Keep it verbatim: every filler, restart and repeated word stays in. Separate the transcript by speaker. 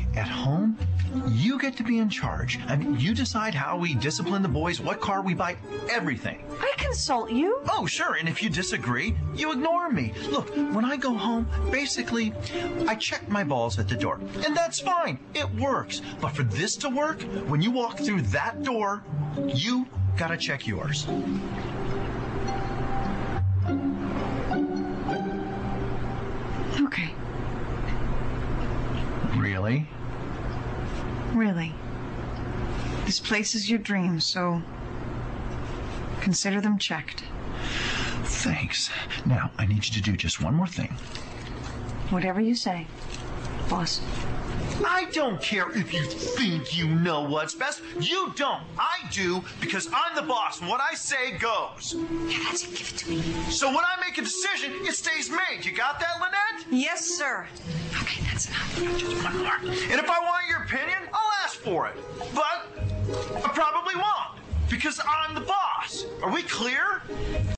Speaker 1: At home, you get to be in charge. I mean, you decide how we discipline the boys, what car we buy, everything.
Speaker 2: I consult you.
Speaker 1: Oh, sure, and if you disagree, you ignore me. Look, when I go home, basically, I check my balls at the door. And that's fine. It works. But for this to work, when you walk through that door, you gotta check yours.
Speaker 2: Okay.
Speaker 1: Really?
Speaker 2: Really. This place is your dream, so consider them checked.
Speaker 1: Thanks. Now, I need you to do just one more thing.
Speaker 2: Whatever you say, boss.
Speaker 1: I don't care if you think you know what's best. You don't. I do, because I'm the boss, and what I say goes.
Speaker 2: Yeah, that's it. Give it to me.
Speaker 1: So when I make a decision, it stays made. You got that, Lynette?
Speaker 2: Yes, sir. Okay, that's enough.
Speaker 1: Just one more. And if I want your opinion, I'll ask for it. But I probably won't, because I'm the boss. Are we clear?